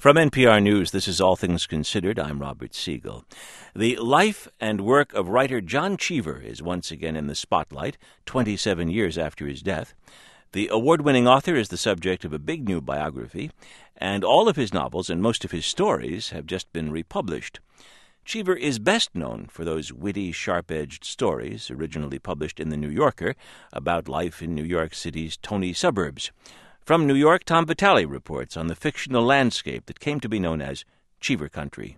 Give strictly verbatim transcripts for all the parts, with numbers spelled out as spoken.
From N P R News, this is All Things Considered. I'm Robert Siegel. The life and work of writer John Cheever is once again in the spotlight, twenty-seven years after his death. The award-winning author is the subject of a big new biography, and all of his novels and most of his stories have just been republished. Cheever is best known for those witty, sharp-edged stories originally published in The New Yorker about life in New York City's Tony suburbs. From New York, Tom Vitale reports on the fictional landscape that came to be known as Cheever Country.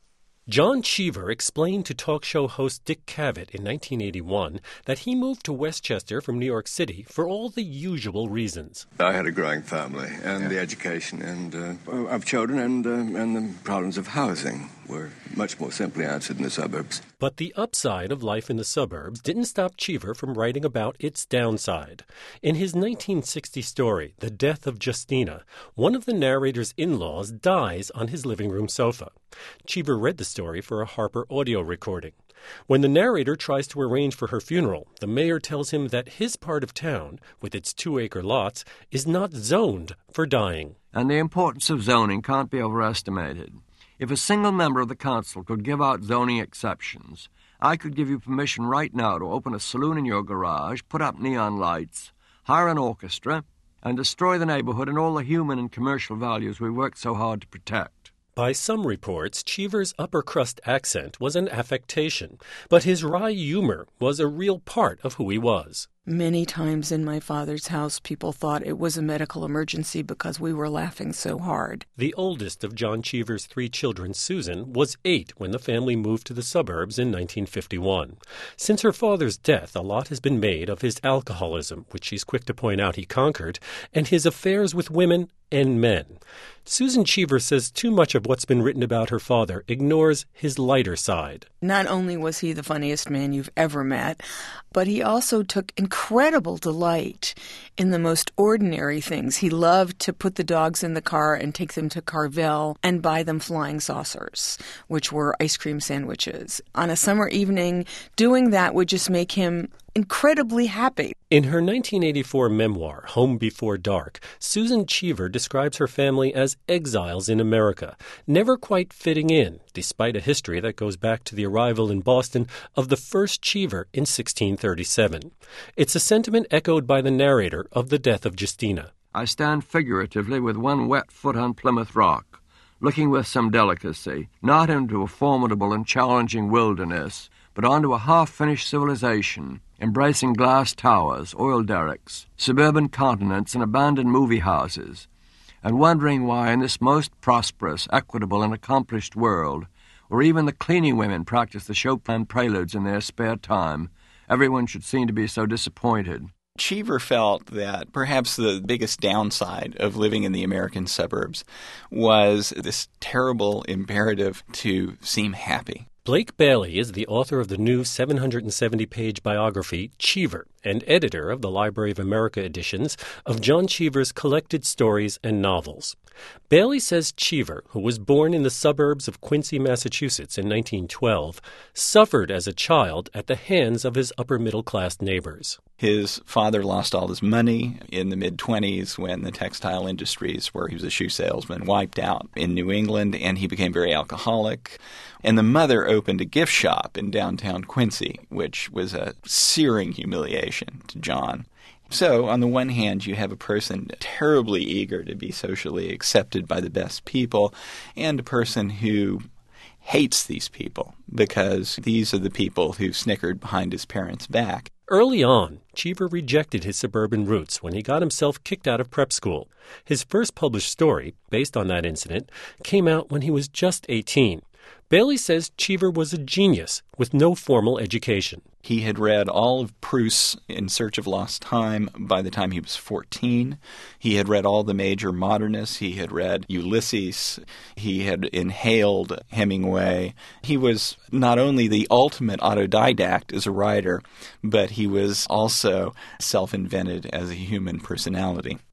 John Cheever explained to talk show host Dick Cavett in nineteen eighty-one that he moved to Westchester from New York City for all the usual reasons. I had a growing family, and yeah. the education and uh, of children and, uh, and the problems of housing were much more simply answered in the suburbs. But the upside of life in the suburbs didn't stop Cheever from writing about its downside. In his nineteen sixty story, The Death of Justina, one of the narrator's in-laws dies on his living room sofa. Cheever read the story for a Harper audio recording. When the narrator tries to arrange for her funeral, the mayor tells him that his part of town, with its two-acre lots, is not zoned for dying. And the importance of zoning can't be overestimated. If a single member of the council could give out zoning exceptions, I could give you permission right now to open a saloon in your garage, put up neon lights, hire an orchestra, and destroy the neighborhood and all the human and commercial values we worked so hard to protect. By some reports, Cheever's upper-crust accent was an affectation, but his wry humor was a real part of who he was. Many times in my father's house, people thought it was a medical emergency because we were laughing so hard. The oldest of John Cheever's three children, Susan, was eight when the family moved to the suburbs in nineteen fifty-one. Since her father's death, a lot has been made of his alcoholism, which she's quick to point out he conquered, and his affairs with women and men. Susan Cheever says too much of what's been written about her father ignores his lighter side. Not only was he the funniest man you've ever met, but he also took incredible delight in the most ordinary things. He loved to put the dogs in the car and take them to Carvel and buy them flying saucers, which were ice cream sandwiches. On a summer evening, doing that would just make him incredibly happy. In her nineteen eighty-four memoir, Home Before Dark, Susan Cheever describes her family as exiles in America, never quite fitting in, despite a history that goes back to the arrival in Boston of the first Cheever in sixteen thirty-seven. It's a sentiment echoed by the narrator of The Death of Justina. I stand figuratively with one wet foot on Plymouth Rock, looking with some delicacy, not into a formidable and challenging wilderness, but onto a half-finished civilization, embracing glass towers, oil derricks, suburban continents, and abandoned movie houses, and wondering why in this most prosperous, equitable, and accomplished world, where even the cleaning women practice the Chopin preludes in their spare time, everyone should seem to be so disappointed. Cheever felt that perhaps the biggest downside of living in the American suburbs was this terrible imperative to seem happy. Blake Bailey is the author of the new seven hundred seventy page biography, Cheever, and editor of the Library of America editions of John Cheever's collected stories and novels. Bailey says Cheever, who was born in the suburbs of Quincy, Massachusetts in nineteen twelve, suffered as a child at the hands of his upper-middle-class neighbors. His father lost all his money in the mid-twenties when the textile industries, where he was a shoe salesman, wiped out in New England, and he became very alcoholic. And the mother opened a gift shop in downtown Quincy, which was a searing humiliation to John. So, on the one hand, you have a person terribly eager to be socially accepted by the best people, and a person who hates these people because these are the people who snickered behind his parents' back. Early on, Cheever rejected his suburban roots when he got himself kicked out of prep school. His first published story, based on that incident, came out when he was just eighteen. Bailey says Cheever was a genius with no formal education. He had read all of Proust's In Search of Lost Time by the time he was fourteen. He had read all the major modernists. He had read Ulysses. He had inhaled Hemingway. He was not only the ultimate autodidact as a writer, but he was also self-invented as a human personality.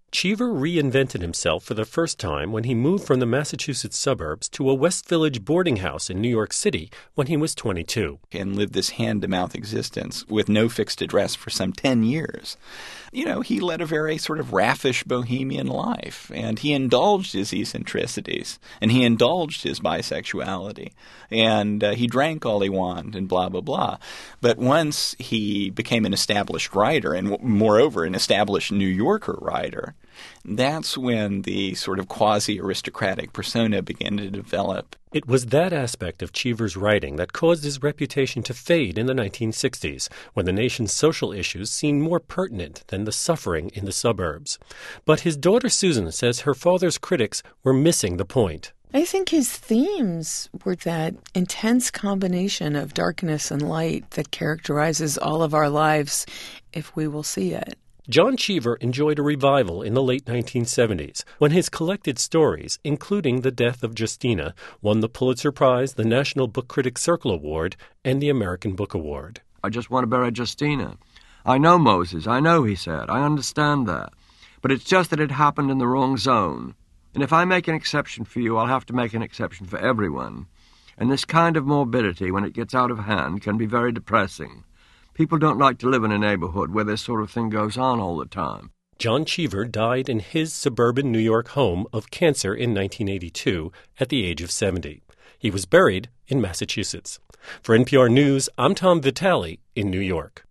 Cheever reinvented himself for the first time when he moved from the Massachusetts suburbs to a West Village boarding house in New York City when he was twenty-two. And lived this hand-to-mouth existence with no fixed address for some ten years. You know, he led a very sort of raffish bohemian life, and he indulged his eccentricities, and he indulged his bisexuality, and uh, he drank all he wanted, and blah, blah, blah. But once he became an established writer, and moreover, an established New Yorker writer, that's when the sort of quasi-aristocratic persona began to develop. It was that aspect of Cheever's writing that caused his reputation to fade in the nineteen sixties, when the nation's social issues seemed more pertinent than the suffering in the suburbs. But his daughter Susan says her father's critics were missing the point. I think his themes were that intense combination of darkness and light that characterizes all of our lives if we will see it. John Cheever enjoyed a revival in the late nineteen seventies when his collected stories, including The Death of Justina, won the Pulitzer Prize, the National Book Critics Circle Award, and the American Book Award. I just want to bury Justina. I know Moses, I know, he said. I understand that. But it's just that it happened in the wrong zone. And if I make an exception for you, I'll have to make an exception for everyone. And this kind of morbidity, when it gets out of hand, can be very depressing. People don't like to live in a neighborhood where this sort of thing goes on all the time. John Cheever died in his suburban New York home of cancer in nineteen eighty-two at the age of seventy. He was buried in Massachusetts. For N P R News, I'm Tom Vitale in New York.